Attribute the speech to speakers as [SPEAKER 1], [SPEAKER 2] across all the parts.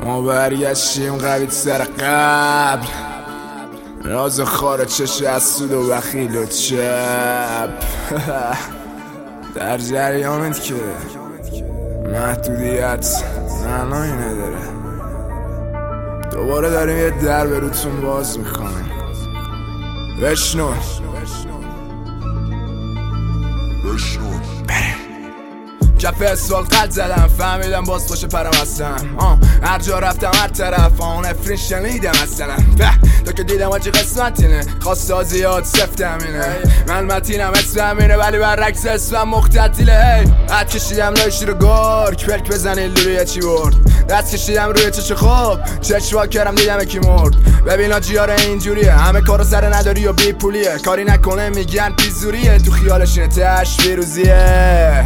[SPEAKER 1] ما برگشتیم قوی سر قبل، راز خاره چش از سود و بخیل و چپ. در جریانت که محدودیت معنایی نداره. دوباره داریم یه در به روتون باز میکنیم. بشنو کف اسفال قلب زدم، فهمیدم باز خوش پرم هستم. هر جا رفتم هر طرف اون افرین شنیدم اصلا. تا که دیدم آجی قسمت اینه، خواستا زیاد سفتم اینه. من متینم اسمم اینه ولی برعکس اسمم مختطیله. حد کشیدم لای شیر گرگ، پلک بزنی لوری چی برد. دست کشیدم روی چش خوب، چشوا کردم دیدم کی مرد. ببین آجیاره اینجوریه، همه کارو سر نداری و بی پولیه. کاری نکنه میگن پیزوریه، تو خیالش اینه تش ویروزیه.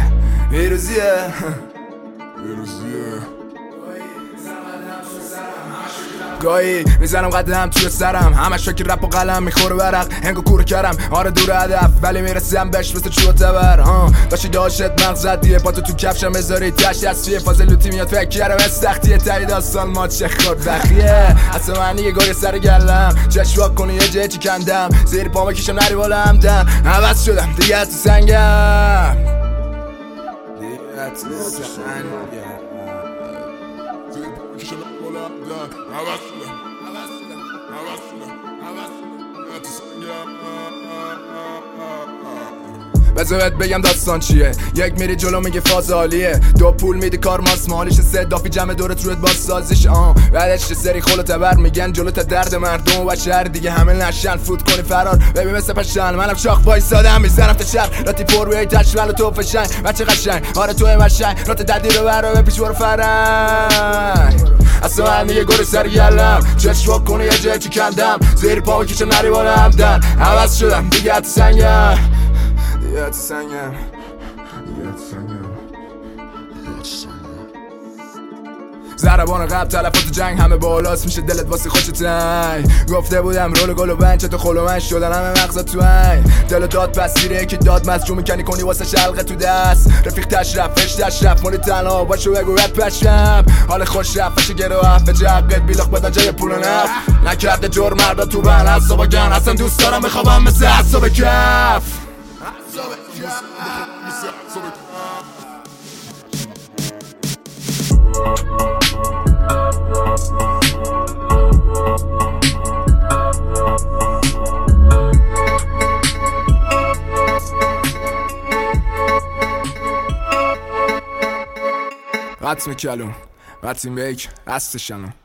[SPEAKER 1] گاهی میزنم قدم توی سرم، همش فکر رپ و قلم میخوره برق. هنگو کور کردم آره دور هدف، ولی میرسیم بهش مثل چوب تبر. داشتی داشت مغزت دیه، پاتو تو کفشم بذاری تشت از فیه. فاز لوتی میاد فکر کردم استختیه، تایی داستان ما چه خورد بخیه. اصلا من یه گاهی سر گلم، چشوا کنی یه جه چی کندم. زیر پا مکشم نری بالا همدن، عوض شدم دیگه تو سنگم. بذارت بگم داستان چیه. یک میری جلو میگه فاز عالیه، دو پول میدی کار ماس مالیش. سه دافی جمع دورت روت باز سازیش. بعدش یه سری خلو تبر میگن جلو تا درد مردم و بشر دیگه همه نشن. فوت کنی فرار ببین مثل پشن، منم شاخ وایسادم میزنم تا شب. راتی پر روی تشمل و تو فشنگ بچه قشنگ. آره توی مشنگ رات ددی رو برو پیش برو فرنگ. اصلا من یه گوری سر گلم، چشوا کنی یه جه چی کندم. زیر پا بکشم نری بالا همدن، عوض شدم دیگه تو سنگم. ضربان قبل تلفات جنگ همه بالاست، میشه دلت واسه خوش تنگ. گفته بودم رول گل و بنچ تو خلو من شدن همه مغزت تو هنگ. دل داد پسیره که داد مزجو میکنی کنی واسه شلقه تو دست. رفیق تشرف مولی تنها باشو بگو رد پشم. حال خوش رفت گروه به جقت بیلاخ بدن جای پول و نف. نکرده جور مردا تو بن حسابا گن، اصلا دوست دارم بخوابم مثل حساب کف. قطم کلون قطیم بیک هستشنو